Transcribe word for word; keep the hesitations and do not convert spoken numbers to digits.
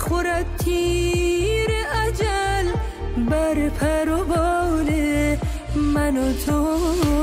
بخورد تیر اجل بر پر و بال من و تو.